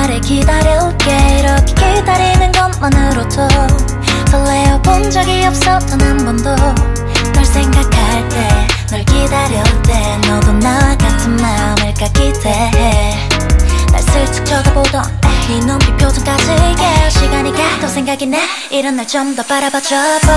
나를 기다려올게. 이렇게 기다리는 것만으로도 설레어 본 적이 없어 단 한 번도. 널 생각할 때, 널 기다릴 때 너도 나와 같은 마음일까 기대해. 날 슬쩍 쳐다보던 네 눈빛 표정까지 yeah. 시간이 가도 생각이 나. 이런 날 좀 더 바라봐줘.